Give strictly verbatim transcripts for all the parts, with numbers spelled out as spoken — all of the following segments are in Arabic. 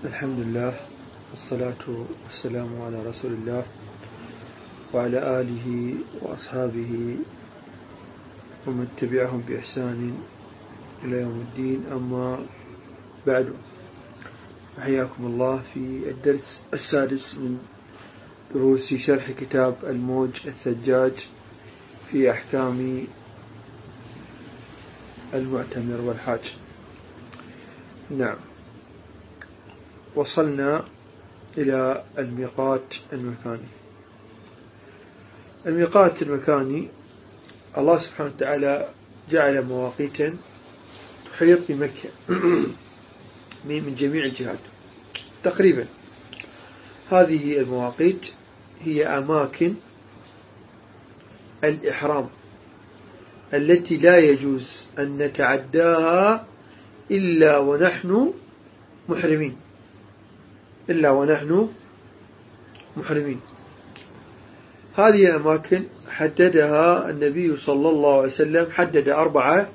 الحمد لله والصلاة والسلام على رسول الله وعلى آله وأصحابه ومن تبعهم بإحسان إلى يوم الدين. أما بعد، حياكم الله في الدرس السادس من دروس شرح كتاب الموج الثجاج في أحكام المعتمر والحاج. نعم، وصلنا إلى الميقات المكاني. الميقات المكاني الله سبحانه وتعالى جعل مواقيتا تحيط بمكة من جميع الجهات تقريبا. هذه المواقيت هي أماكن الإحرام التي لا يجوز أن نتعداها إلا ونحن محرمين إلا ونحن محرمين هذه الأماكن حددها النبي صلى الله عليه وسلم، حدد أربعة،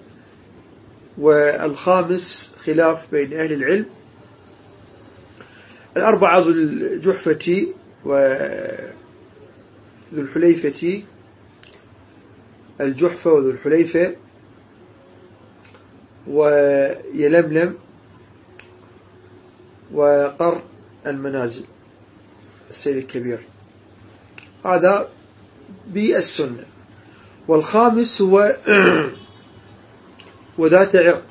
والخامس خلاف بين أهل العلم. الأربعة ذو الجحفة وذو الحليفة، الجحفة وذو الحليفة ويلملم وقر المنازل السيل الكبير، هذا بالسنة. والخامس هو وذات عرق.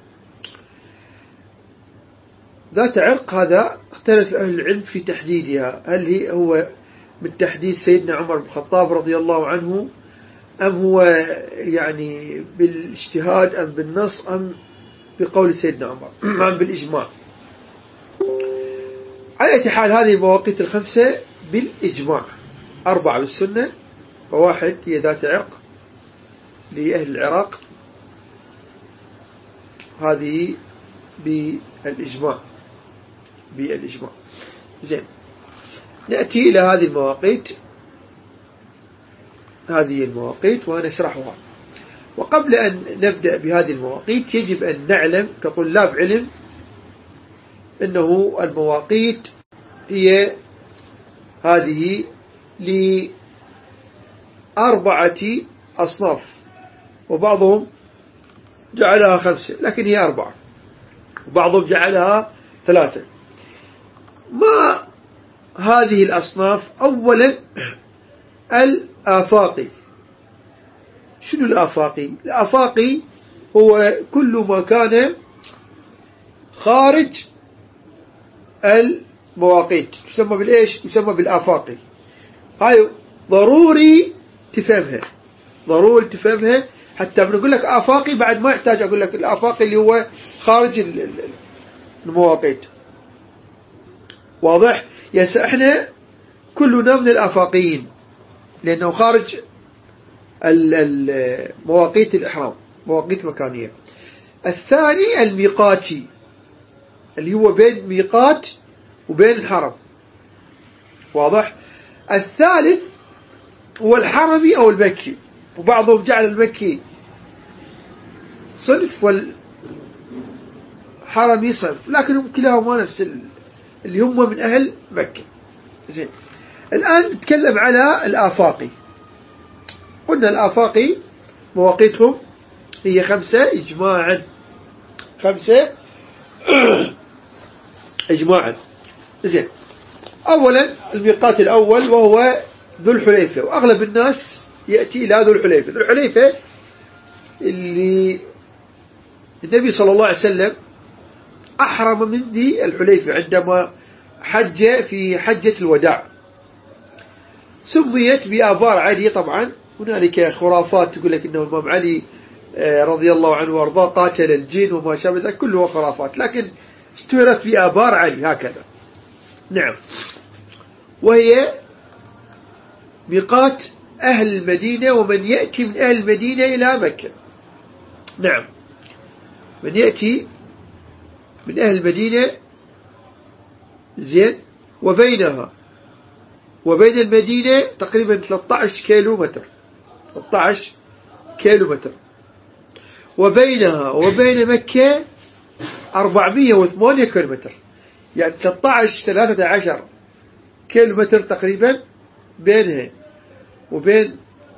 ذات عرق هذا اختلف أهل العلم في تحديدها، هل هو من تحديد سيدنا عمر بن الخطاب رضي الله عنه، أم هو يعني بالاجتهاد، أم بالنص، أم بقول سيدنا عمر، أم بالإجماع. على أي حال هذه المواقيت الخمسة بالإجماع، أربعة بالسنة وواحد هي ذات عرق لأهل العراق، هذه بالإجماع بالإجماع. زين، نأتي إلى هذه المواقيت هذه المواقيت ونشرحها. وقبل أن نبدأ بهذه المواقيت يجب أن نعلم كطلاب علم أنه المواقيت هي هذه لأربعة أصناف، وبعضهم جعلها خمسة لكن هي أربعة، وبعضهم جعلها ثلاثة. ما هذه الأصناف؟ أولا الآفاقي. شنو الآفاقي؟ الآفاقي هو كل ما كان خارج المواقيت تسمى بالإيش؟ تسمى بالآفاقي. هاي ضروري تفهمها، ضروري تفهمها حتى بنقول لك آفاقي بعد ما يحتاج أقول لك الآفاقي اللي هو خارج المواقيت. واضح؟ يس، احنا كلنا من الآفاقيين لأنه خارج مواقيت الإحرام، مواقيت مكانية. الثاني الميقاتي اللي هو بين ميقات وبين الحرم. واضح؟ الثالث هو الحرمي أو المكي، وبعضهم جعل المكي صنف والحرمي صنف، لكنهم كلاهما نفس اللي هم من أهل مكة. زين، الآن نتكلم على الآفاقي. قلنا الآفاقي مواقيتهم هي خمسة إجماعا، خمسة إجماعا. زين، أولا الميقات الأول وهو ذو الحليفة، وأغلب الناس يأتي إلى ذو الحليفة. ذو الحليفة اللي النبي صلى الله عليه وسلم أحرم من ذي الحليفة عندما حج في حجة الوداع. سميت بآبار علي، طبعا هنالك خرافات تقول لك إنه الإمام علي رضي الله عنه وارضاه قاتل الجن وما شابه ذلك، كله خرافات، لكن اشتهرت بآبار علي هكذا. نعم، وهي ميقات أهل المدينة ومن يأتي من أهل المدينة إلى مكة. نعم، من يأتي من أهل المدينة. زين، وبينها وبين المدينة تقريبا ثلاثة عشر كيلو متر، ثلاثة عشر كيلو متر، وبينها وبين مكة أربعمئة وثمانية كيلومتر. يعني ثلاثة عشر ثلاثة عشر كيلومتر تقريبا بينها وبين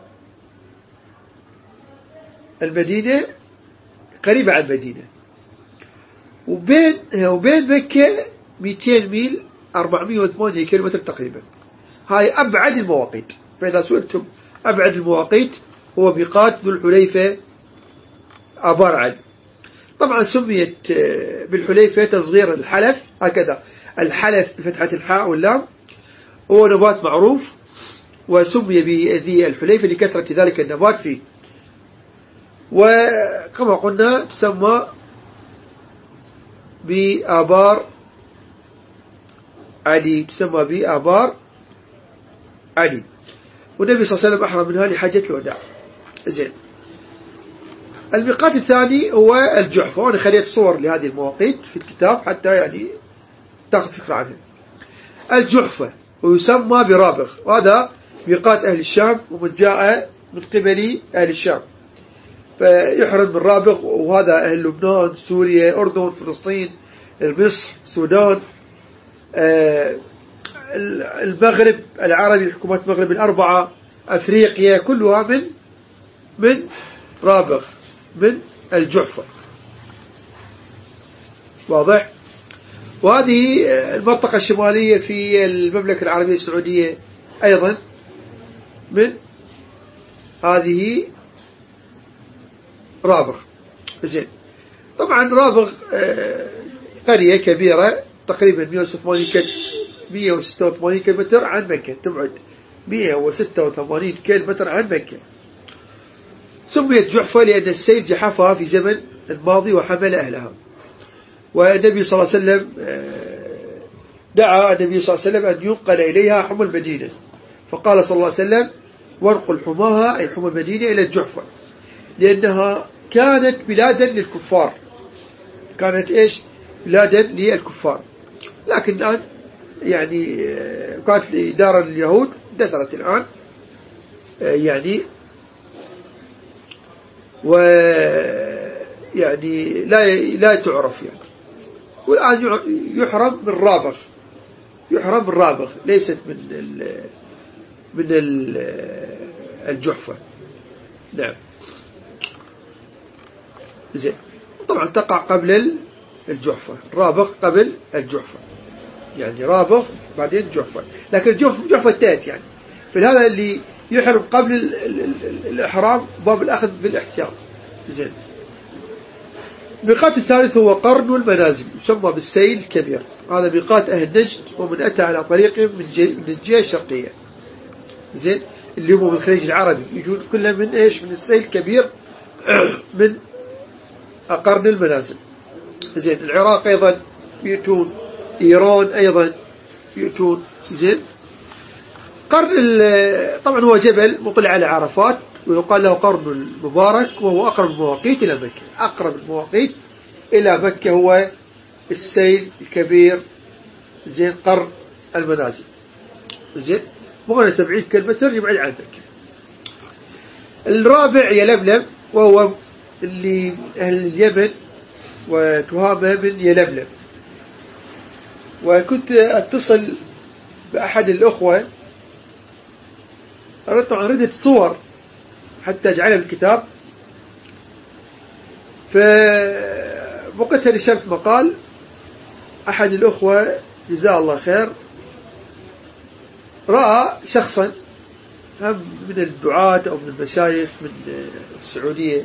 المدينة، قريبة عن المدينة، وبين وبين مكة مئتين ميل أربعمئة وثمانية كيلومتر تقريبا. هاي أبعد المواقيت. فإذا سئلتم أبعد المواقيت هو ميقات ذو الحليفة عبارة عن، طبعا سميت بالحليفة تصغير الحلف، هكذا الحلف بفتحة الحاء واللام، هو نبات معروف وسمي بذي الحليفة لكثرة ذلك النبات فيه. وكما قلنا تسمى بآبار علي، تسمى بآبار علي، والنبي صلى الله عليه وسلم أحرم منها لحاجة الوداع. زين. الميقات الثاني هو الجحفة، وأنا خليت صور لهذه المواقيت في الكتاب حتى يعني تأخذ فكرة عنها. الجحفة ويسمى برابغ، وهذا ميقات أهل الشام، ومن جاء من قبل أهل الشام فيحرم من رابغ، وهذا أهل لبنان، سوريا، أردن، فلسطين، مصر، السودان، المغرب العربي، حكومات المغرب الأربعة، أفريقيا، كلها من من رابغ، من الجحفة. واضح؟ وهذه المنطقة الشمالية في المملكة العربية السعودية أيضا من هذه رابغ. زين. طبعا رابغ قرية كبيرة تقريبا مئة وستة وثمانين كيلومتر عن مكة، تبعد مئة وستة وثمانين كيلومتر عن مكة. سميت جحفة لأن السيل جحفها في زمن الماضي وحمل أهلها. والنبي صلى الله عليه وسلم دعا النبي صلى الله عليه وسلم أن ينقل إليها حمى المدينة، فقال صلى الله عليه وسلم: وانقل حماها أي حمى المدينة إلى الجحفة، لأنها كانت بلادا للكفار، كانت إيش؟ بلادا للكفار. لكن الآن يعني كانت دارا لليهود، دثرت الآن يعني، ويعني لا لا تعرف يعني. والآن يحرم من رابغ، يحرم من رابغ، ليست من ال من ال الجحفة. نعم. زين. طبعا تقع قبل الجحفة، رابغ قبل الجحفة، يعني رابغ بعدين جحفة، لكن الجحفة جحفة تات يعني. فهذا اللي يحرم قبل ال ال ال الإحرام باب الأخذ بالاحتياط. زين. الميقات الثالث هو قرن المنازل، يسمى بالسيل الكبير، هذا ميقات أهل نجد، ومن أتى على طريقه من من الجهة الشرقية. زين. اللي هو من الخليج العربي يجون كلهم من إيش؟ من السيل الكبير من قرن المنازل. زين. العراق أيضا يأتون، إيران أيضا يأتون. زين. قرن طبعا هو جبل مطلع على عرفات، ويقال له قرن المبارك، وهو أقرب المواقيت إلى مكة. أقرب المواقيت إلى مكة هو السيل الكبير. زين. قرن المنازل. زين. مغنى سبعين كيلومتر يبعد عن مكة. الرابع يلملم، وهو اللي أهل اليمن وتهامة من يلملم. وكنت أتصل بأحد الأخوة، أردت عن صور حتى أجعلها بالكتاب، فوقتها نشرت مقال أحد الأخوة جزاه الله خير، رأى شخصا هم من الدعاة أو من المشايخ من السعودية،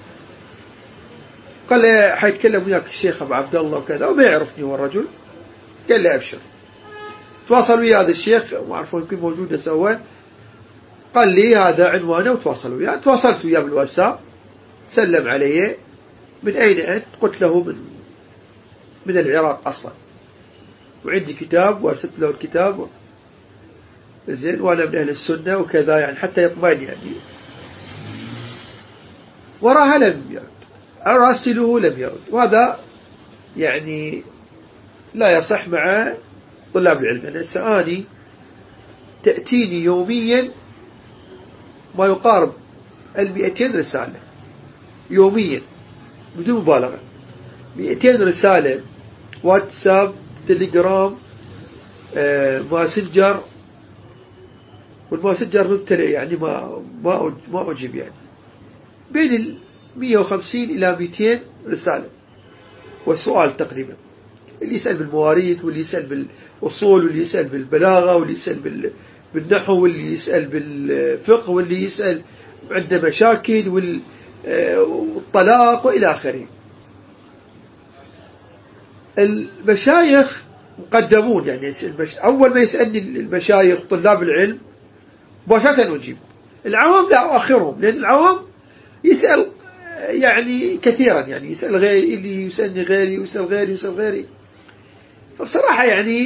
قال لي حيتكلم وياك الشيخ أبو عبد الله وكذا، وما يعرفني هو الرجل. قال لي أبشر. تواصل ويا هذا الشيخ، ما أعرفه يمكن موجود سواه، قال لي هذا عنوانه، وتواصل وياه. تواصلت وياه بالواتساب، سلم علي: من أين أنت؟ قلت له من من العراق أصلا، وعندي كتاب، وارسلت له الكتاب. زين. وأنا من أهل السنة وكذا يعني، حتى يطمئن يعني. وراها لم يرد، أراسله لم يرد، وهذا يعني لا يصح مع طلاب العلم. أنا سآني تأتيني يوميا ما يقارب المئتين رسالة يوميا بدون مبالغة، مئتين رسالة واتساب تليجرام، آه ماسنجر، والماسنجر مبتلئ يعني ما ما ما أجيب يعني بين ال مئة وخمسين إلى مئتين رسالة وسؤال تقريبا، اللي يسأل بالمواريث، واللي يسأل بالأصول، واللي يسأل بالبلاغة، واللي يسأل بالنحو، واللي يسأل بالفقه، واللي يسأل عنده مشاكل والطلاق وإلى آخره. المشايخ مقدمون، يعني أول ما يسألني المشايخ طلاب العلم مباشرة أجيب. العوام لا أؤخرهم، لأن العوام يسأل يعني كثيرا، يعني يسأل غيري، اللي يسألني غيري، ويسأل غيري، ويسأل غيري. فبصراحة يعني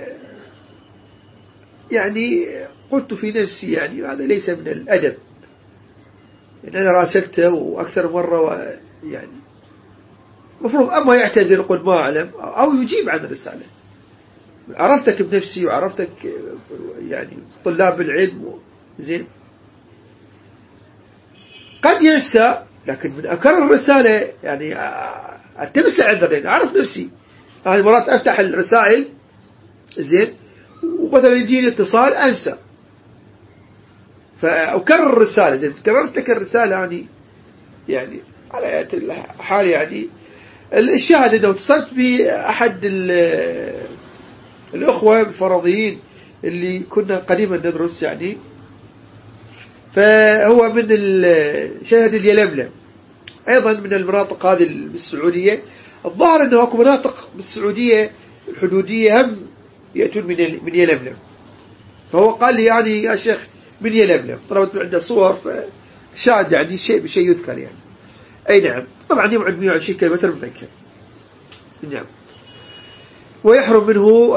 يعني قلت في نفسي يعني هذا ليس من الأدب، يعني أنا راسلته وأكثر مرة يعني مفروض أما يعتذر قد ما أعلم أو يجيب عن الرسالة. عرفتك بنفسي وعرفتك يعني طلاب العلم زين. قد ينسى، لكن من أكرر الرسالة يعني أتمس لعذر، لأن أعرف نفسي. هذه مرات أفتح الرسائل زين ومثلا يجيني اتصال أنسى، فأكرر الرسالة زين. كررت لك الرسالة يعني يعني على حال يعني الشاهد إنه اتصلت بأحد الأخوة الفرضيين اللي كنا قديما ندرس يعني، فهو من شهد اليلملم أيضا من المناطق هذه بالسعودية. الظاهر أنه أكو مناطق بالسعودية الحدودية هم يأتون من من يلملم، فهو قال لي يعني يا شيخ من يلملم، طلبت من عنده صور، فشاهد يعني شيء بشيء يذكر يعني. أي نعم، طبعا يبعد مئة وعشرين كيلومتر من مكة. نعم. ويحرم منه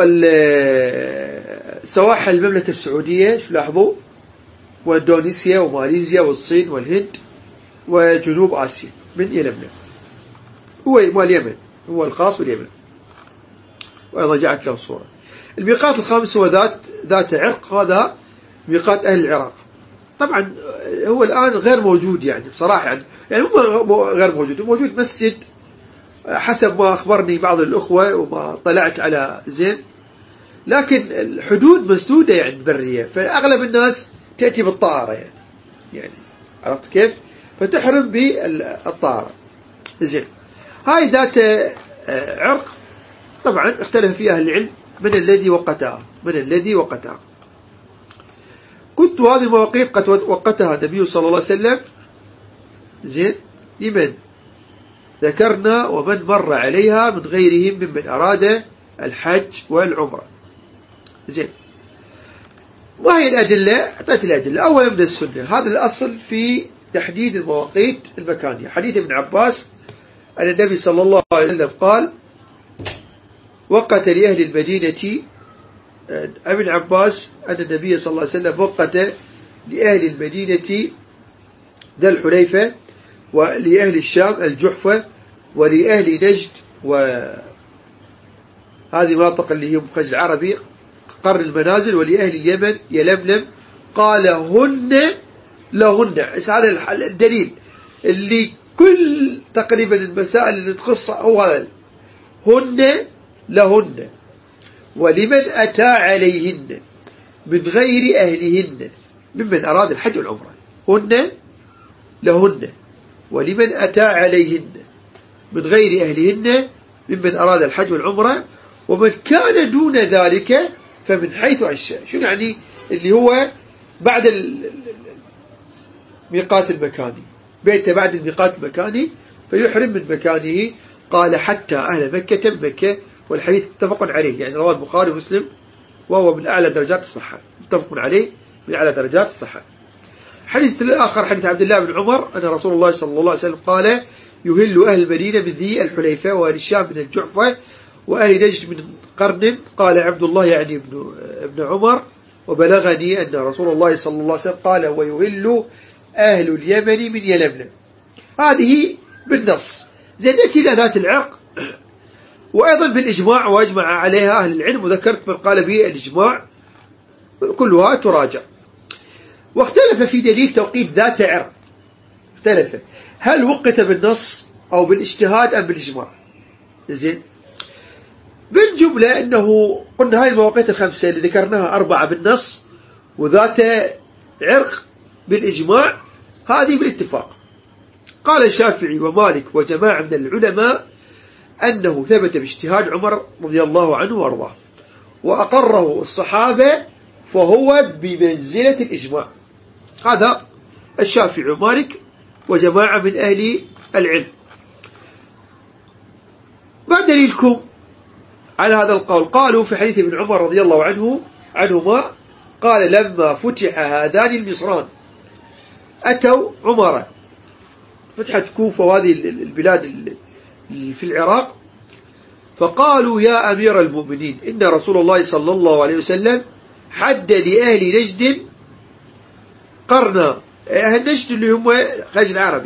سواحل المملكة السعودية، شو لاحظوا، واندونيسيا وماليزيا والصين والهند وجنوب آسيا من يلملم. هو مال اليمن، هو الخاص باليمن، وأيضا جاءت له صورة. الميقات الخامس هو ذات ذات عرق، هذا ميقات أهل العراق. طبعا هو الآن غير موجود يعني بصراحة، يعني يعني مو غير موجود، موجود مسجد حسب ما أخبرني بعض الأخوة وما طلعت على زين، لكن الحدود مسدودة يعني برية، فأغلب الناس تأتي بالطائرة يعني يعني عرفت كيف؟ فتحرم بالطائرة زين. هاي ذات عرق، طبعا اختلف فيها أهل العلم من الذي وقتها من الذي وقتها كنت هذه المواقيت قد وقتها النبي صلى الله عليه وسلم زين لمن ذكرنا ومن مر عليها من غيرهم ممن أراد الحج والعمرة زين. ما هي الأدلة؟ أعطيت الأدلة. أولا من السنة، هذا الأصل في تحديد المواقيت المكانية. حديث ابن عباس أن النبي صلى الله عليه وسلم قال وقت لأهل المدينة، ابن عباس أن النبي صلى الله عليه وسلم وقت لأهل المدينة ذا الحليفة، ولأهل الشام الجحفة، ولأهل نجد وهذه مناطق اللي هي مخرج عربي قرن المنازل، ولأهل اليمن يلملم. قال هن لهن. هذا الدليل اللي كل تقريبا المسائل اللي تخص هو هذا، هن لهن ولمن أتى عليهن من غير أهلهن ممن أراد الحج والعمرة. هن لهن ولمن أتى عليهن من غير أهلهن ممن أراد الحج والعمرة، ومن كان دون ذلك فمن حيث أشاء. شو يعني؟ اللي هو بعد الميقات المكاني، بيت بعد الميقات المكاني فيحرم من مكانه. قال حتى أهل مكة مكة، والحديث متفق عليه، يعني رواه البخاري ومسلم، وهو من أعلى درجات الصحة، متفق عليه من أعلى درجات الصحة. حديث الآخر حديث عبد الله بن عمر أن رسول الله صلى الله عليه وسلم قال يهل أهل المدينة من ذي الحليفة، وأهل الشام من الجحفة، وأهل نجد من قرن. قال عبد الله يعني ابن, ابن عمر وبلغني أن رسول الله صلى الله عليه وسلم قال ويهل أهل اليمن من يلملم. هذه بالنص زي نأتي إلى ذات العرق، وأيضا بالإجماع وأجمع عليها أهل العلم، وذكرت من قال به الإجماع كلها تراجع. واختلف في دليل توقيت ذات عرق، اختلف هل وقت بالنص أو بالاجتهاد أم بالإجماع. زين بالجملة أنه قلنا هاي المواقيت الخمسة اللي ذكرناها أربعة بالنص وذات عرق بالإجماع، هذه بالاتفاق. قال الشافعي ومالك وجماعة من العلماء أنه ثبت باجتهاد عمر رضي الله عنه وارضاه وأقره الصحابة فهو بمنزلة الإجماع. هذا الشافعي ومالك وجماعة من أهل العلم. ما دليلكم على هذا القول؟ قالوا في حديث ابن عمر رضي الله عنه عنهما قال لما فتح هذان المصران أتوا عمر، فتحت كوفة وهذه البلاد في العراق، فقالوا يا أمير المؤمنين إن رسول الله صلى الله عليه وسلم حد لأهل نجد قرنا، أهل نجد اللي هم خليج العربي،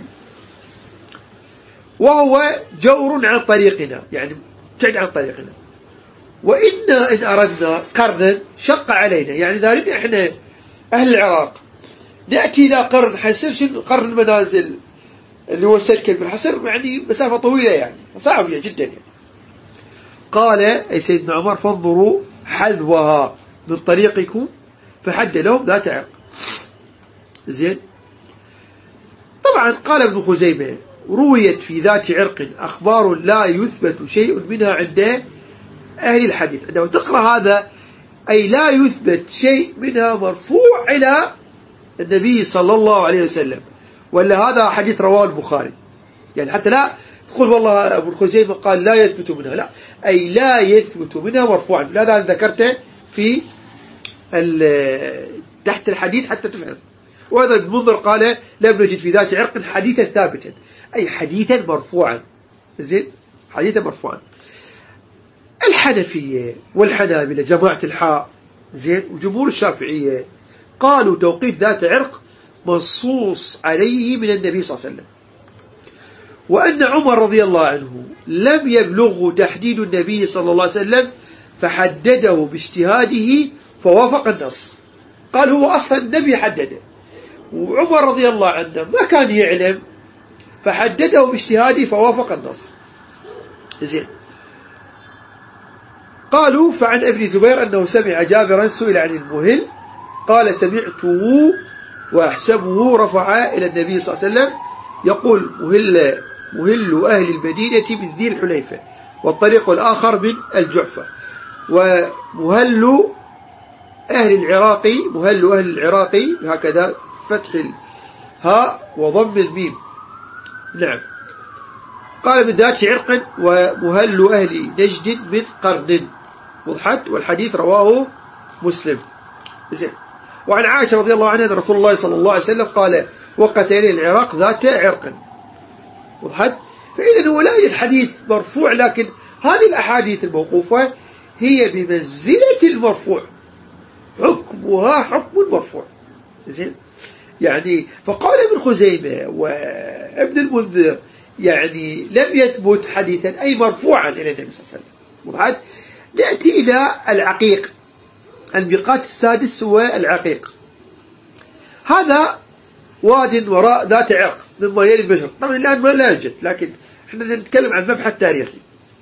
وهو جور عن طريقنا، يعني ابتعد عن طريقنا، وإنا إن أردنا قرنا شق علينا، يعني ذلك إحنا أهل العراق نأتي إلى قرن حيصير قرن المنازل اللي هو السلك بالحصر، يعني مسافة طويلة يعني صعبة جدا يعني. قال أي سيدنا عمر فانظروا حذوها من طريقكم، فحد لهم ذات عرق. زين. طبعا قال ابن خزيمة رويت في ذات عرق أخبار لا يثبت شيء منها عند أهل الحديث. عندما تقرأ هذا أي لا يثبت شيء منها مرفوع إلى النبي صلى الله عليه وسلم، ولا هذا حديث رواه البخاري، يعني حتى لا تقول والله ابن خزيمة قال لا يثبت منها، لا، أي لا يثبت منها مرفوعا. هذا ذكرته في تحت الحديث حتى تفهم. وهذا ابن منذر قال لم نجد في ذات عرق حديثا ثابتا، أي حديثا مرفوعا. زين، حديثا مرفوعا. الحنفية والحنابلة جماعة الحاء زين وجمهور الشافعية قالوا توقيت ذات عرق منصوص عليه من النبي صلى الله عليه وسلم، وأن عمر رضي الله عنه لم يبلغه تحديد النبي صلى الله عليه وسلم فحدده باجتهاده فوافق النص. قال هو أصلا النبي حدده، وعمر رضي الله عنه ما كان يعلم فحدده باجتهاده فوافق النص. زين. قالوا فعن ابن زبير أنه سمع جابرا سئل عن المهل قال سمعته وأحسبه رفع إلى النبي صلى الله عليه وسلم يقول مهل, مهل أهل المدينة من ذي الحليفة، والطريق الآخر من الجعفة، ومهل أهل العراقي مهل أهل العراقي هكذا فتح الهاء وضم الميم. نعم. قال من ذات عرق ومهل أهل نجد من قرن. وضحت. والحديث رواه مسلم. زين. وعن عائشة رضي الله عنها أن رسول الله صلى الله عليه وسلم قال وقت إليه العراق ذات عرق. وضحت. فإذا هو لا الحديث مرفوع، لكن هذه الأحاديث الموقوفة هي بمنزلة المرفوع، حكمها حكم المرفوع. زين. يعني فقال ابن خزيمة وابن المنذر يعني لم يثبت حديثا أي مرفوعا إلى النبي صلى الله عليه وسلم. وضحت. نأتي إلى العقيق. الميقات السادس هو العقيق. هذا واد وراء ذات عرق مما يلي البشر. طبعا الآن ما لا يوجد، لكن احنا نتكلم عن مبحث تاريخي.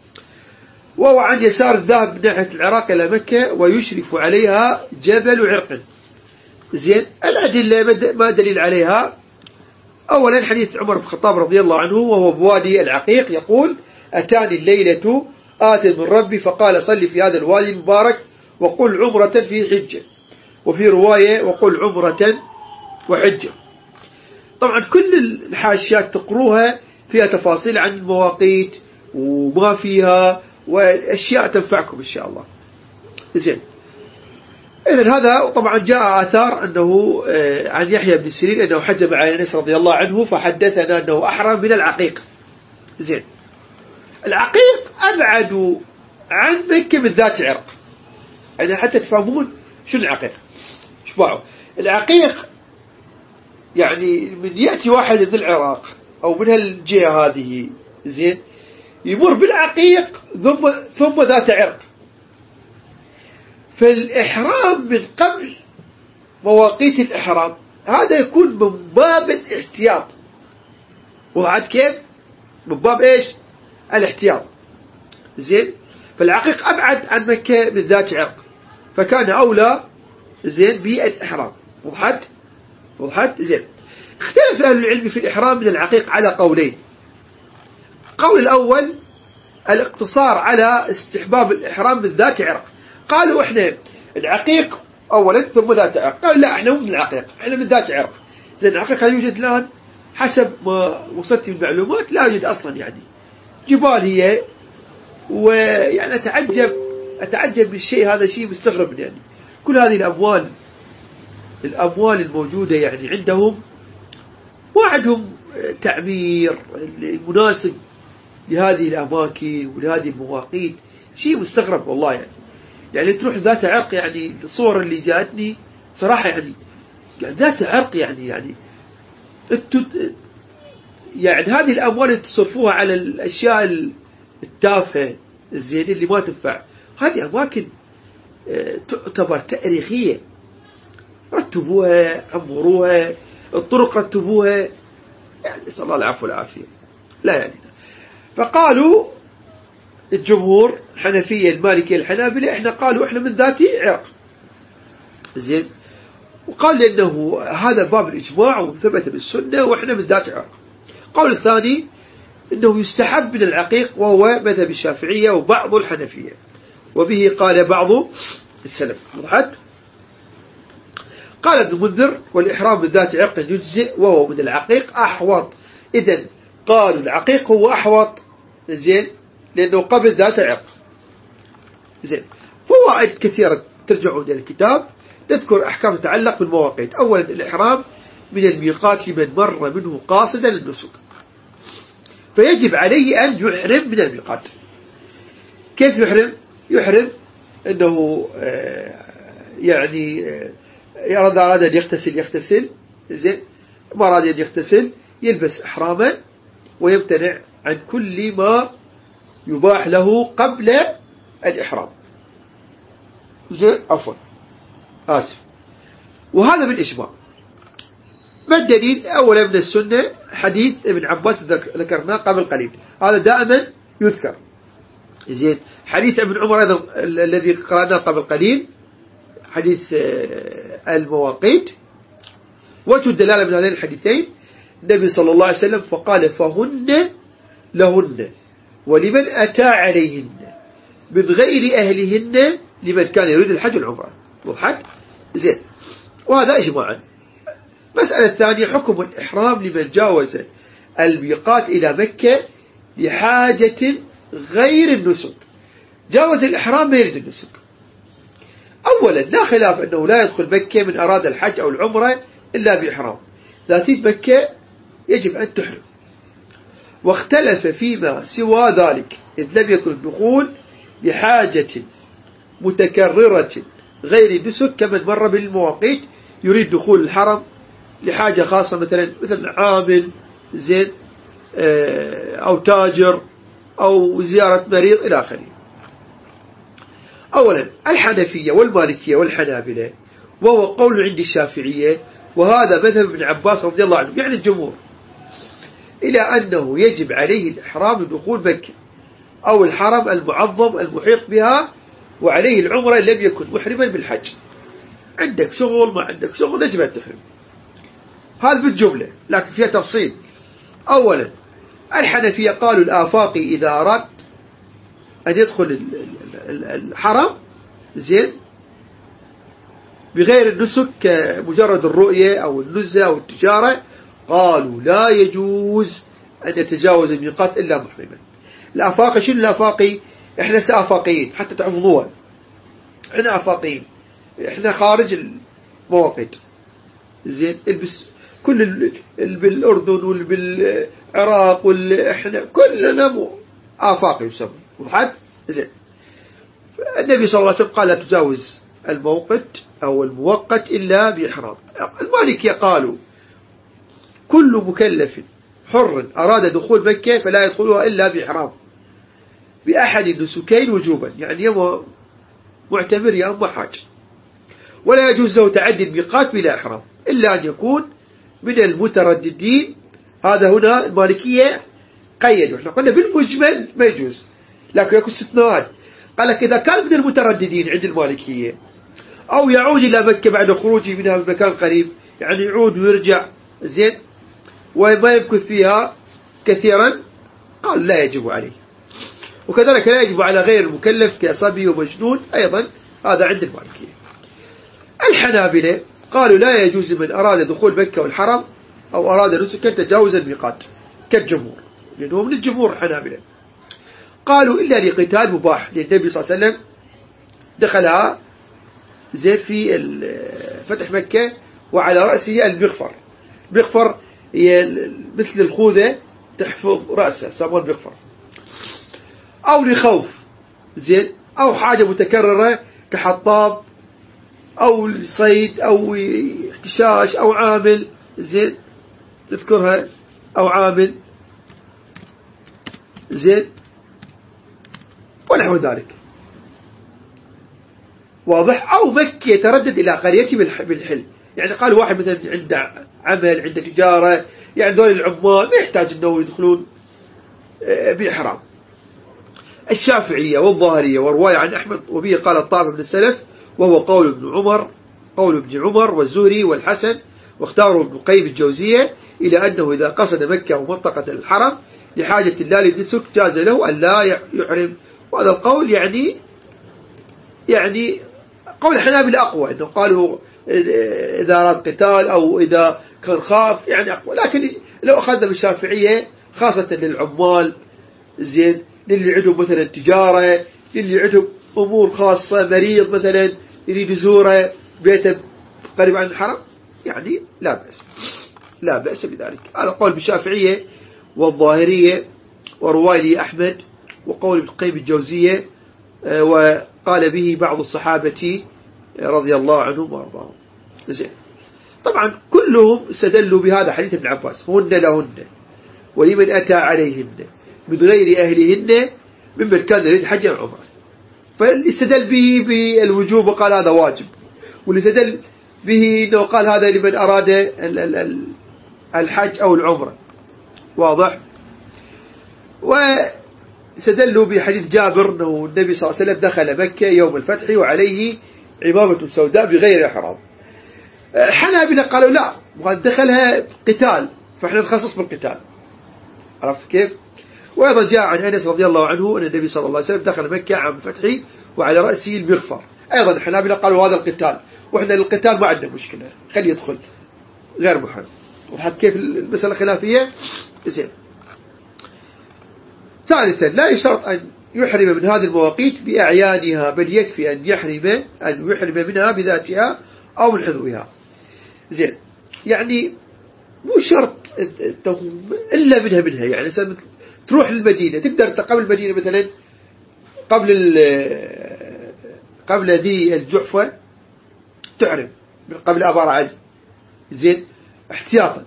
وهو عن يسار الذهب من ناحية العراق إلى مكة ويشرف عليها جبل عرق. زين. الأدلة ما دليل عليها؟ أولا حديث عمر بن الخطاب رضي الله عنه وهو بوادي العقيق يقول أتاني الليلة آت من ربي فقال صلي في هذا الوادي المبارك وقل عمرة في حجة، وفي رواية وقل عمرة وحجة. طبعا كل الحاشيات تقروها فيها تفاصيل عن المواقيت وما فيها وأشياء تنفعكم إن شاء الله. زين. إذن هذا طبعا جاء آثار أنه عن يحيى بن سيرين أنه حج مع أنس رضي الله عنه فحدثنا أنه أحرم من العقيق. زين. العقيق أبعد عن مكة من ذات عرق، يعني حتى تفهمون شو العقيق. شبعوا العقيق يعني من يأتي واحد من العراق أو من هالجهة هذه زين يمر بالعقيق ثم ثم ذات عرق، فالإحرام من قبل مواقيت الإحرام هذا يكون من باب الاحتياط. وعد كيف؟ من باب إيش؟ الاحتياط. زين. فالعقيق أبعد عن مكة من ذات عرق، فكان أولى زين بالإحرام. وضحت وضحت زين. اختلف أهل العلم في الإحرام من العقيق على قولين. قول الأول الاقتصار على استحباب الإحرام من ذات عرق، قالوا إحنا العقيق أولا ثم ذات عرق، قالوا لا إحنا مو من العقيق، إحنا من ذات عرق. زين العقيق هل يوجد الآن؟ حسب ما وصلت من المعلومات لا يوجد أصلا، يعني جبال هي، ويعني أتعجب أتعجب من الشيء هذا، شيء مستغرب يعني. كل هذه الأموال الأموال الموجودة يعني عندهم ما عندهم تعمير المناسب لهذه الأماكن ولهذه المواقيت، شيء مستغرب والله يعني. يعني تروح ذات عرق، يعني الصور اللي جاءتني صراحة يعني, يعني ذات عرق يعني يعني يعني هذه الأموال اللي تصرفوها على الأشياء التافهة الزين اللي ما تنفع، هذه أماكن تعتبر تاريخية، رتبوها عمروها، الطرق رتبوها، يعني نسأل الله العفو والعافية. لا يعني فقالوا الجمهور الحنفية المالكية الحنابلة احنا قالوا احنا من ذات عرق زين، وقال لأنه هذا باب الإجماع وثبت بالسنة واحنا من ذات عرق. قول الثاني انه يستحب من العقيق، وهو مذهب الشافعية وبعض الحنفية، وبه قال بعض السلف. وضحت. قال ابن منذر والإحرام من ذات عرق يجزئ وهو من العقيق أحوط. إذن قالوا العقيق هو أحوط زين لأنه قبل ذات عرق زين. فوائد كثيرة ترجعوا إلى الكتاب، نذكر أحكام تتعلق بالمواقيت. أولا الإحرام من الميقات لمن مر منه قاصدا للنسك، فيجب عليه أن يحرم من الميقات. كيف يحرم؟ يحرم أنه يعني يراد أراد أن يغتسل يغتسل زين، ما أراد أن يغتسل يلبس إحراما ويمتنع عن كل ما يباح له قبل الإحرام زين. عفوا آسف. وهذا بالإجماع. ما الدليل؟ أولا من السنة حديث ابن عباس ذكرناه قبل قليل، هذا دائما يذكر زين. حديث ابن عمر أيضا الذي قرأناه قبل قليل، حديث المواقيت. وجه الدلالة من هذين الحديثين النبي صلى الله عليه وسلم فقال فهن لهن ولمن أتى عليهن من غير أهلهن لمن كان يريد الحج والعمرة. وضحت زين. وهذا إجماعا. مسألة الثانية حكم الإحرام لمن جاوز الميقات إلى مكة لحاجة غير النسك. جاوز الإحرام ما يريد النسك. أولا لا خلاف أنه لا يدخل مكة من أراد الحج أو العمرة إلا بإحرام، ذاتي مكة يجب أن تحرم. واختلف فيما سوى ذلك، إذ لم يكن الدخول لحاجة متكررة غير نسك كمن مر بالمواقيت يريد دخول الحرم لحاجة خاصة، مثلا مثل عامل زين أو تاجر أو زيارة مريض إلى آخره. أولا الحنفية والمالكية والحنابلة، وهو قول عند الشافعية، وهذا مذهب ابن عباس رضي الله عنه يعني الجمهور، إلى أنه يجب عليه الإحرام لدخول مكة أو الحرم المعظم المحيط بها، وعليه العمرة لم يكن محرما بالحج. عندك شغل ما عندك شغل يجب أن تحرم، هذا بالجملة، لكن فيها تفصيل. أولا الحنفية قالوا الآفاقي إذا أراد أن يدخل الحرم زين بغير النسك مجرد الرؤية أو النزهة أو التجارة، قالوا لا يجوز أن يتجاوز الميقات إلا محرما. الآفاقي شنو الآفاقي؟ إحنا سآفاقيين حتى تعرفوها، إحنا آفاقيين، إحنا خارج المواقيت زين. البس كل بالأردن والبالعراق والإحنا كلنا آفاقي يسمى. وضحت زين. النبي صلى الله عليه وسلم قال لا تجاوز الموقت أو الموقت إلا بإحرام. المالكية قالوا كل مكلف حر أراد دخول مكة فلا يدخلها إلا بإحرام بأحد النسكين وجوبا، يعني يوم معتمر يا أم حاج، ولا يجوز له تعدي الميقات بلا إحرام إلا أن يكون من المترددين. هذا هنا المالكية قيدوا، احنا قلنا بالمجمل ما يجوز، لكن يكون استثناءات. قال لك إذا كان من المترددين عند المالكية أو يعود إلى مكة بعد خروجه منها من مكان قريب، يعني يعود ويرجع زين وما يمكث فيها كثيرا، قال لا يجب عليه. وكذلك لا يجب على غير المكلف كصبي ومجنون أيضا، هذا عند المالكية. الحنابلة قالوا لا يجوز من أراد دخول مكة والحرم أو أراد نسكا تجاوز الميقات كالجمهور، لأنه من الجمهور الحنابلة. قالوا إلا لقتال مباح، للنبي صلى الله عليه وسلم دخلها زين في فتح مكة وعلى رأسه المغفر. المغفر هي مثل الخوذة تحفظ رأسه، سموه المغفر. أو لخوف زين، أو حاجة متكررة كحطاب أو صيد أو احتشاش أو عامل زين تذكرها، أو عامل زين ونحو ذلك، واضح. أو مكة يتردد إلى قريته بالحل، يعني قال واحد مثلا عنده عمل عنده تجارة، يعني دول العمال ما يحتاج أنه يدخلون بإحرام. الشافعية والظاهرية ورواية عن أحمد وبه قال الطائفة من السلف، وهو قول ابن عمر قول ابن عمر والزهري والحسن، واختاروا ابن قيم الجوزية إلى أنه إذا قصد مكة ومنطقة الحرم لحاجة الله للنسك جاز له أن لا يحرم. وهذا القول يعني يعني قول الحنابلة أقوى، إنه قالوا إذا أراد قتال أو إذا كان خاف يعني أقوى. لكن لو أخذنا بالشافعية خاصة للعمال زين، للي عندهم مثلا تجارة، للي عندهم أمور خاصة، مريض مثلا يريد يزوره بيته قريب عن الحرم، يعني لا بأس لا بأس بذلك. هذا قول بالشافعية والظاهرية ورواية أحمد وقول ابن قيم الجوزية، وقال به بعض الصحابة رضي الله عنهم وارضاهم. زين، طبعا كلهم استدلوا بهذا حديث ابن عباس، هن لهن ولمن أتى عليهن من غير أهلهن ممن كان يريد حج أو عمرة. فاللي استدل به بالوجوب وقال هذا واجب، واللي استدل به انه قال هذا لمن أراد الحج أو العمرة، واضح. واستدلوا بحديث جابر أنه النبي صلى الله عليه وسلم دخل مكة يوم الفتح وعليه عمامة سوداء بغير إحرام. الحنابلة قالوا لا، دخلها قتال فإحنا نخصص بالقتال، عرفت كيف؟ وأيضا جاء عن أنس رضي الله عنه أن النبي صلى الله عليه وسلم دخل مكة عام الفتح وعلى رأسه المغفر. أيضا الحنابلة قالوا هذا القتال، وإحنا القتال ما عندنا مشكلة، خلي يدخل غير محرم. وحد كيف المسألة خلافية؟ زين. ثالثا لا يشترط أن يحرم من هذه المواقيت بأعيانها، بل يكفي أن يحرم أن يحرم منها بذاتها أو من حذوها. زين، يعني مو شرط إلا منها منها، يعني مثلا تروح للمدينة تقدر قبل المدينة مثلا قبل قبل ذي الجحفة تحرم قبل أبار عد، زين، احتياطا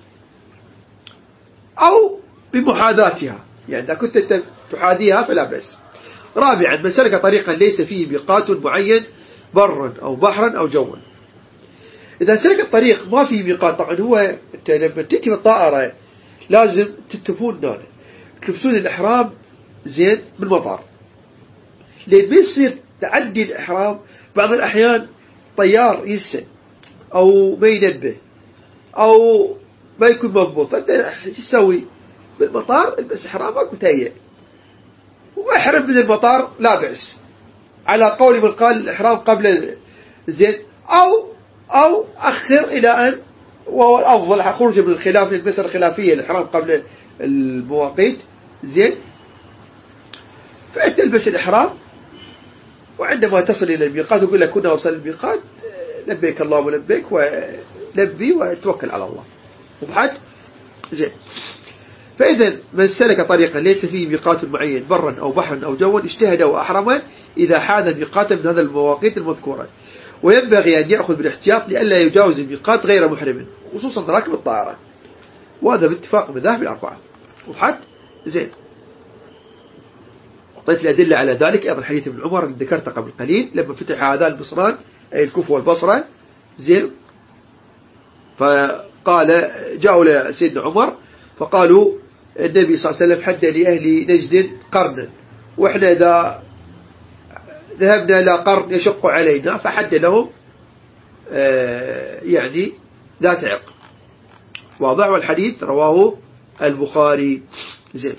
أو بمحاذاتها، يعني إذا كنت تحاذيها فلا بأس. رابعا من سلك طريقا ليس فيه ميقات معين برا أو بحرا أو جوا. إذا سلك الطريق ما فيه ميقات، طبعا هو لما تأتي بالطائرة لازم تتفون نانا تلبسون الإحرام زين بالمطار، لأن بيصير تعدي الإحرام بعض الأحيان طيار ينسى أو ما ينبه أو ما يكون مضبوط، فأنت ايش تسوي بالمطار؟ البس إحرام ماكو تهيئ وأحرم من المطار لا بأس، على قول من قال الإحرام قبل زين، أو أو أخر إلى أن، وهو الأفضل خروج من الخلاف للمسألة الخلافية الإحرام قبل المواقيت زين. فأنت تلبس الإحرام وعندما تصل إلى الميقات يقول لك كنا وصل الميقات لبيك اللهم لبيك ولبي وتوكل على الله وبحد زين. فإذا من سلك طريقا ليس فيه ميقات معين برا أو بحرا أو جوا اجتهد وأحرم إذا حاذ ميقاتا من هذا المواقيت المذكورة، وينبغي أن يأخذ بالاحتياط لئلا يجاوز الميقات غير محرم، خصوصا راكب الطائرة، وهذا باتفاق مذاهب الأربعة وبحد زين. أعطيت الأدلة على ذلك أيضا حديث ابن عمر اللي ذكرته قبل قليل لما فتح هذا البصران أي الكوفة والبصرة زين، فقال جاءوا لسيدنا عمر فقالوا النبي صلى الله عليه وسلم حد لأهل نجد قرنا، وإحنا إذا ذهبنا إلى قرن يشق علينا، فحد لهم يعني ذات عرق. واضح. والحديث رواه البخاري. زين.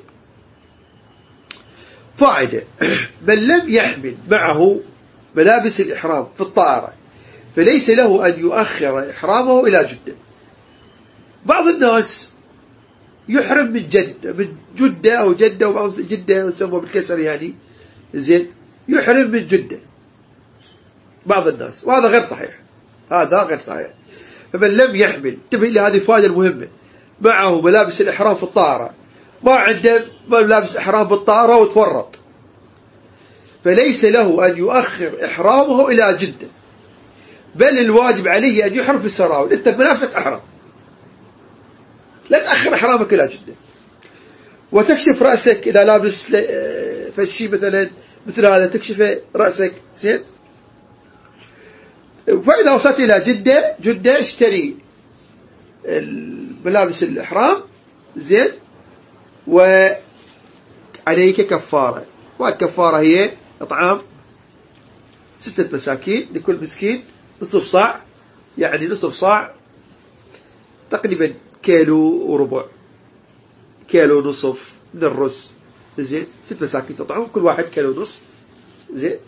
فائدة: من لم يحمل معه ملابس الإحرام في الطائرة فليس له أن يؤخر إحرامه إلى جدة. بعض الناس يحرم من جدة من جدة أو جدة وبعض جدة يسمى بالكسر يعني. زين. يحرم من جدة بعض الناس، وهذا غير صحيح. هذا غير صحيح. فمن لم يحمل، انتبه لهذه الفائدة المهمة، معه ملابس الإحرام في الطائرة، ما عنده ملابس إحرام بالطائرة وتورط، فليس له أن يؤخر إحرامه إلى جدة، بل الواجب عليه أن يحرم في السراويل. أنت بنفسك أحرم، لا تأخر إحرامك إلى جدة، وتكشف رأسك إذا لابس فشي مثلا مثل هذا، تكشف رأسك. زين. فإذا وصلت إلى جدة جدة اشتري ملابس الإحرام. زين. وعليك كفارة، والكفارة هي إطعام ستة مساكين، لكل مسكين نصف صاع، يعني نصف صاع تقريبا كيلو وربع، كيلو نصف من الرز. زين. ست مساكين تطعم كل واحد كيلو ونصف. زين.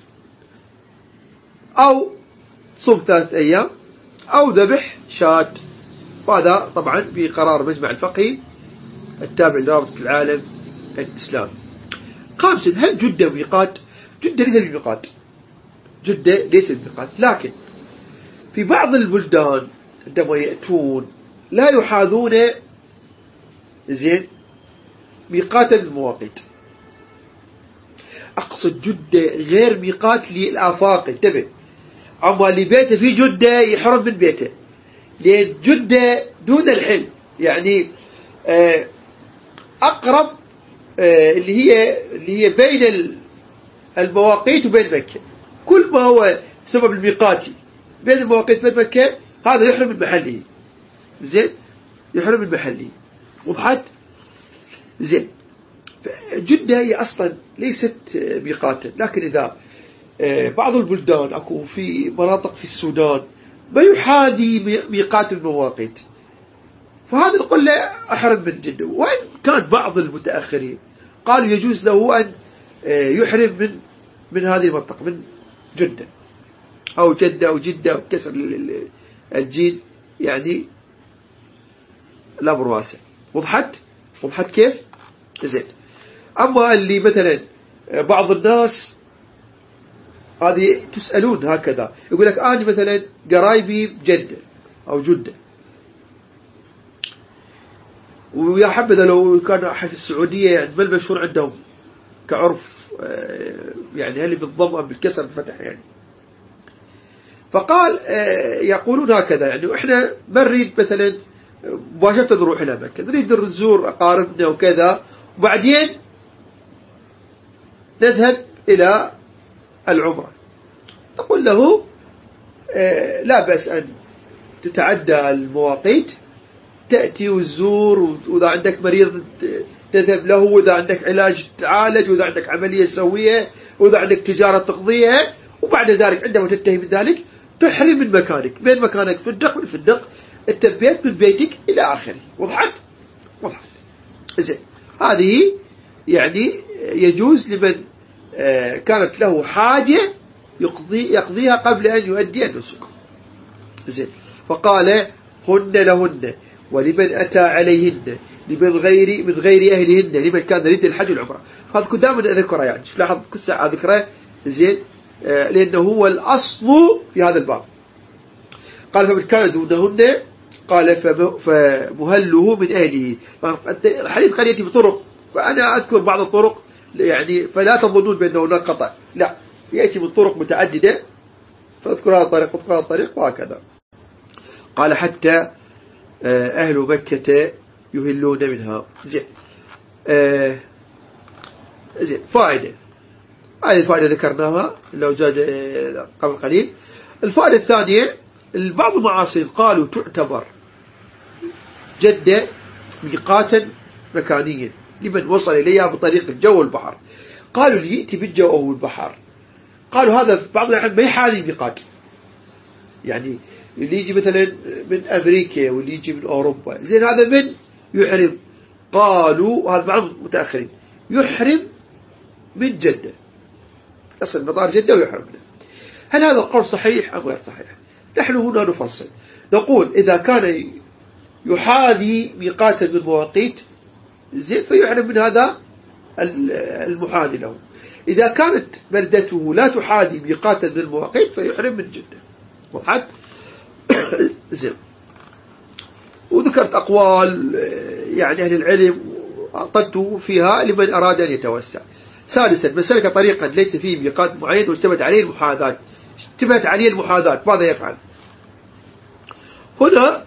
أو صوم ثلاثة أيام، أو ذبح شاة. وهذا طبعا بقرار مجمع الفقهي التابع لرابطة العالم الإسلامي. خامسا: هل جدة ميقات؟ جدة ليس بميقات، جدة ليس بميقات، لكن في بعض البلدان عندما يأتون لا يحاذون زين ميقات المواقيت. أقصد جدة غير ميقات للآفاق. انتبه. أما اللي بيته في جدة يحرم من بيته، لأن جدة دون الحل، يعني أقرب اللي هي اللي هي بين المواقيت وبين مكة. كل ما هو بسبب الميقاتي بين المواقيت وبين مكة هذا يحرم من محله. زين. يحرم من محله. وضحت؟ زين. جدة هي أصلا ليست ميقاتا، لكن إذا بعض البلدان أكو في مناطق في السودان ما يحاذي ميقات المواقيت، فهذا نقول له أحرم من جدة. وإن كان بعض المتأخرين قالوا يجوز له أن يحرم من من هذه المنطقة، من جدة أو جدة أو جدة أو كسر الجيد، يعني الأمر واسع. وضحت؟ وضحت كيف؟ زين. أما اللي مثلا بعض الناس هذه تسألون هكذا، يقول لك أنا مثلا قرايبي بجدة أو جدة، ويا حبذا لو كان في السعودية، يعني ما المشهور عندهم كعرف، يعني هل بالضم أم بالكسر بالفتح يعني. فقال يقولون هكذا، يعني إحنا ما نريد مثلا مباشرة نروح إلى مكة، نريد نزور أقاربنا وكذا، وبعدين نذهب إلى العمرة. تقول له لا بأس أن تتعدى المواقيت، تأتي وتزور، وإذا عندك مريض تذهب له، وإذا عندك علاج تعالج، وإذا عندك عملية تسويها، وإذا عندك تجارة تقضيها، وبعد ذلك عندما تنتهي من ذلك تحرم من مكانك، بين مكانك فندق من فندق، التبيت من بيتك إلى آخره. وضحت؟ وضحت. زين. هذه يعني يجوز لمن كانت له حاجة يقضي يقضيها قبل أن يؤدي النسك. زين. فقال هن لهن ولمن أتى عليهن لمن غير من غير أهلهن لمن كان يريد الحج والعمرة. هذا كنت دائما أذكره، يعني لاحظ كل ساعة أذكره. زين. آه لأنه هو الأصل في هذا الباب. قال فمن كان دونهن قال فمهله من أهله. الحديث قد يأتي بطرق، فأنا أذكر بعض الطرق، يعني فلا تظنون بأنه هناك قطع، لا، يأتي من طرق متعددة، فاذكر هذا الطريق واذكر هذا الطريق وهكذا. قال حتى أهل مكة يهلون منها. زين. آه زين. فائدة، هذه الفائدة ذكرناها لو جاد قبل قليل. الفائدة الثانية، بعض المعاصرين قالوا تعتبر جدة ميقاتا مكانيا لمن وصل إليها بطريق الجو والبحر. قالوا اللي يأتي بالجو أو البحر قالوا هذا في بعض الأحيان ما يحاذي ميقات، يعني اللي يجي مثلا من أمريكا واللي يجي من أوروبا، زين هذا من يحرم؟ قالوا هذا بعض متأخرين يحرم من جدة، يصل مطار جدة ويحرم منه. هل هذا القول صحيح أم غير صحيح؟ نحن هنا نفصل، نقول إذا كان يحاذي ميقاتا من مواقيت زين فيحرم من هذا المحاذي له. إذا كانت بلدته لا تحاذي ميقاتا من المواقيت فيحرم من جدة. وضحت؟ زين. وذكرت أقوال يعني أهل العلم أعطته فيها لمن أراد أن يتوسع. ثالثا من سلك طريقا ليس فيه ميقات معين واشتبهت عليه المحاذاة، اشتبهت عليه المحاذاة ماذا يفعل؟ هنا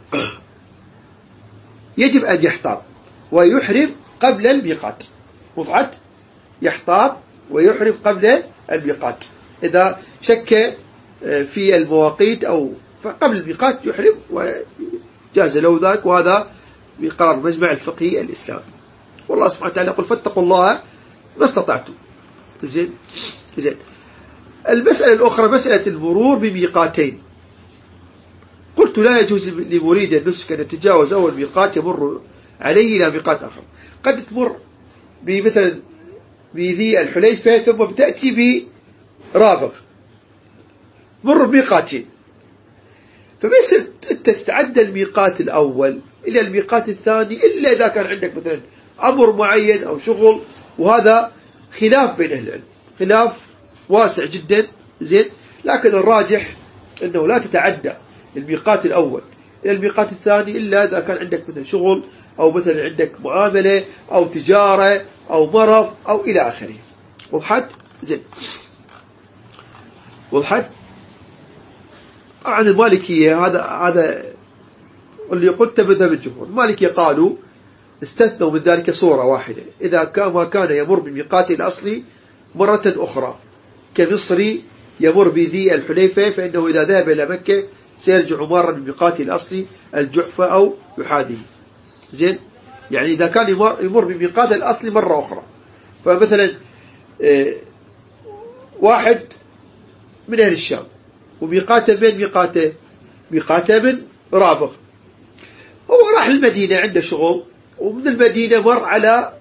يجب أن يحتاط ويحرم قبل الميقات. وضحت؟ يحتاط ويحرم قبل الميقات، إذا شك في المواقيت أو قبل الميقات يحرم وجاز له ذلك، وهذا بقرار مجمع الفقهي الإسلامي. والله سبحانه وتعالى يقول فاتقوا الله ما استطعتم. زين زين. المسألة الأخرى مسألة المرور بميقاتين. قلت لا يجوز لمريد النسك أن يتجاوز أول ميقات يمر عليه إلى ميقات آخر. قد تمر بمثلا بذي الحليفة ثم تأتي برابغ، مر بميقاتين، فبيصير أنت تتعدى الميقات الأول إلى الميقات الثاني إلا إذا كان عندك مثلا أمر معين أو شغل، وهذا خلاف بين أهل العلم، خلاف واسع جدا. زين. لكن الراجح أنه لا تتعدى الميقات الأول إلى الميقات الثاني إلا إذا كان عندك مثلا شغل أو مثلا عندك معاملة أو تجارة أو مرض أو إلى آخره. وضحت؟ زين. وضحت؟ عن المالكية هذا هذا اللي قلت بذهب الجمهور. المالكية قالوا استثنوا من ذلك صورة واحدة، إذا كان ما كان يمر بميقاته الأصلي مرة أخرى كمصري يمر بذي الحليفة، فإنه إذا ذهب إلى مكة سيرجع مارا بميقاته الأصلي الجحفة أو يحاذيه. زين. يعني إذا كان يمر, يمر بميقاته الأصلي مرة أخرى، فمثلا اه واحد من أهل الشام وميقاته من ميقاته ميقاته من رابغ، هو راح المدينة عنده شغل، ومن المدينة مر على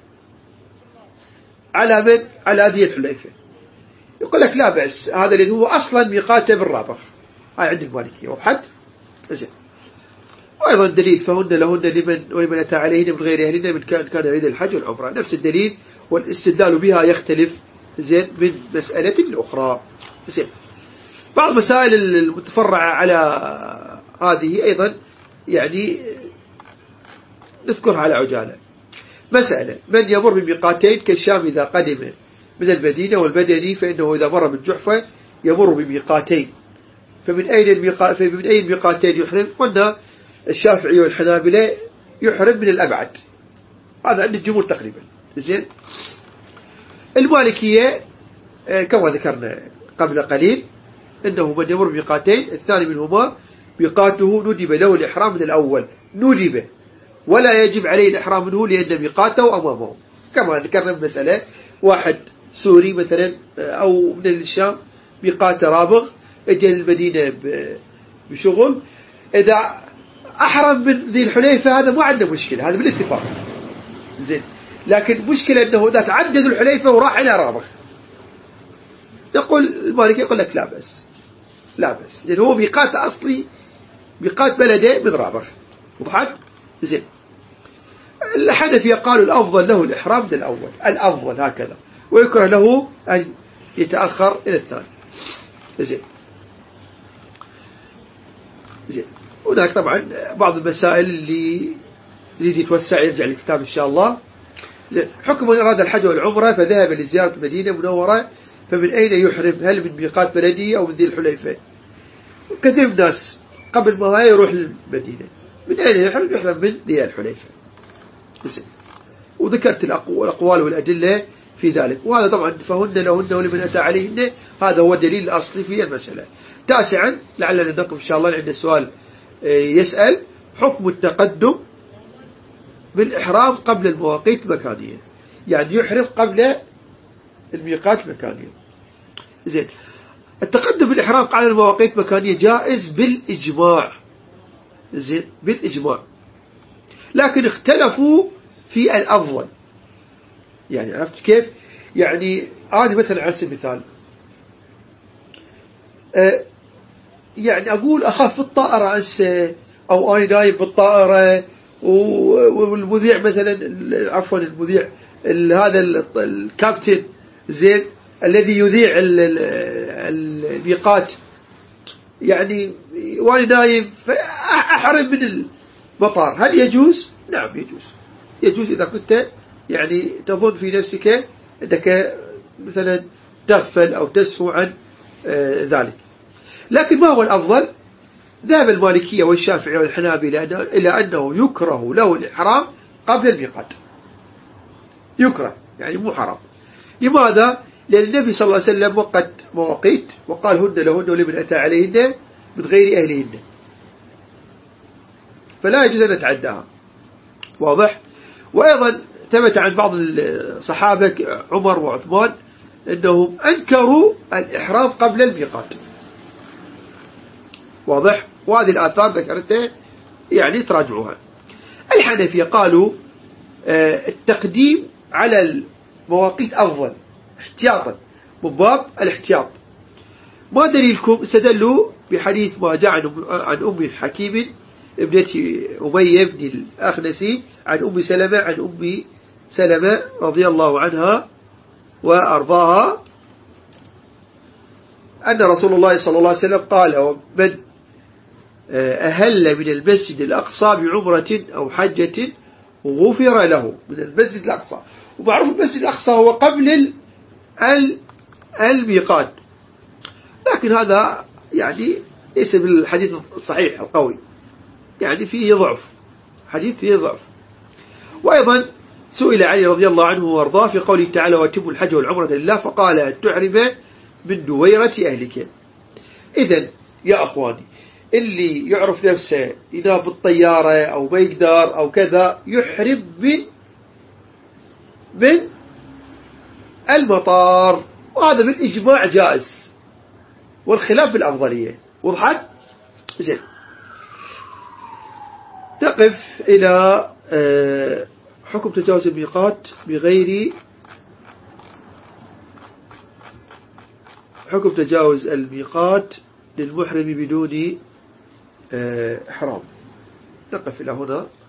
على من على ذي الحليفة، يقول لك لا بأس هذا لأنه هو أصلا ميقاته بالرابغ. هاي عند المالكية. وحد زين. وأيضا الدليل فهن لهن لمن ولمن أتى عليهن من غير أهلهن من كان كان يريد الحج والعمرة، نفس الدليل، والاستدلال بها يختلف زين من مسألة لأخرى. زين. بعض المسائل المتفرعة على هذه أيضا يعني نذكرها على عجالة. مسألة من يمر بميقاتين كالشام إذا قدم من المدينة، والبدني فإنه إذا مر بالجحفة يمر بميقاتين، فمن أين الميقات فمن أي الميقاتين يحرم؟ قلنا الشافعي والحنابلة يحرم من الأبعد، هذا عند الجمهور تقريبا. زين. المالكية كما ذكرنا قبل قليل إنه من يمر بميقاتين الثاني منهما ميقاته ندب له الإحرام من الأول، ندب ولا يجب عليه الإحرام منه لأن ميقاته أمامه، كما ذكرنا بمسألة واحد سوري مثلا أو من الشام ميقات رابغ اجى المدينة بشغل، إذا أحرم من ذي الحليفة هذا ما عنده مشكلة، هذا بالاتفاق. زين. لكن مشكلة أنه إذا تعدد الحليفة وراح إلى رابغ، يقول المالك يقول لك لا بأس، لا بأس، لأنه هو ميقات أصلي ميقات بلده من رابغ. وضحت؟ زين. الحنفية قالوا الأفضل له الإحرام من الأول، الأفضل هكذا، ويكره له أن يتأخر إلى الثاني. زين. زين. هناك طبعا بعض المسائل اللي اللي تتوسع يرجع للكتاب إن شاء الله. زين. حكم من أراد الحج والعمرة فذهب لزيارة مدينة منورة، فمن أين يحرم؟ هل من ميقات بلدي أو من ذي الحليفة؟ كثير من الناس قبل ما يروح للمدينة من أين يحرم؟ يحرم من ذي الحليفة. زين. وذكرت الأقوال والأدلة في ذلك، وهذا طبعا فهن لهن ولمن أتى عليهن، هذا هو الدليل الأصلي في المسألة. تاسعا لعلنا نقف إن شاء الله عند سؤال يسأل حكم التقدم بالإحرام قبل المواقيت المكانية، يعني يحرم قبل الميقات المكانية. زين. التقدم بالإحرام على المواقيت المكانية جائز بالإجماع، زين بالإجماع، لكن اختلفوا في الأفضل. يعني عرفت كيف؟ يعني أنا مثلا على سبيل المثال أه يعني أقول أخاف في الطائرة أنسى، أو أنا نايم بالطائرة والمذيع مثلا، عفوا المذيع هذا الكابتن زين الذي يذيع الميقات يعني وانا نايم فأحرم من المطار، هل يجوز؟ نعم يجوز، يجوز إذا كنت يعني تظن في نفسك أنك مثلا تغفل أو تسهو عن ذلك. لكن ما هو الأفضل؟ ذهب المالكية والشافعي والحنابلة إلى أنه يكره له الإحرام قبل الميقات، يكره يعني مو حرام. لماذا؟ لأن النبي صلى الله عليه وسلم وقت مواقيت وقال هن لهن ولمن أتى عليهن من غير أهلهن، فلا يجوز أن نتعداها. واضح؟ وأيضا ثبت عن بعض الصحابة عمر وعثمان أنهم أنكروا الإحرام قبل الميقات. واضح؟ وهذه الآثار ذكرتها يعني تراجعوها. الحنفية قالوا التقديم على المواقيت أفضل احتياطا من باب الاحتياط. ما دليلكم؟ استدلوا بحديث ما جاء عن أم حكيم ابنة أمية بن الأخنسي عن أم سلمة عن أم سلمة رضي الله عنها وأرضاها أن رسول الله صلى الله عليه وسلم قال ومن أهل من المسجد الأقصى بعمرة أو حجة غفر له من المسجد الأقصى. ومعروف المسجد الأقصى هو قبل الميقات، لكن هذا يعني ليس بالحديث الصحيح القوي، يعني فيه ضعف، حديث فيه ضعف. وأيضا سئل علي رضي الله عنه وارضاه في قوله تعالى واتموا الحج والعمرة لله فقال أن تحرم من دويرة أهلك. إذن يا أخواني اللي يعرف نفسه ينام بالطيارة أو ما يقدر أو كذا يحرم من من المطار، وهذا بالإجماع جائز والخلاف بالأفضلية. وضحت؟ زين، نقف إلى حكم تجاوز الميقات بغير حكم تجاوز الميقات للمحرم بدون إحرام. نقف إلى هنا.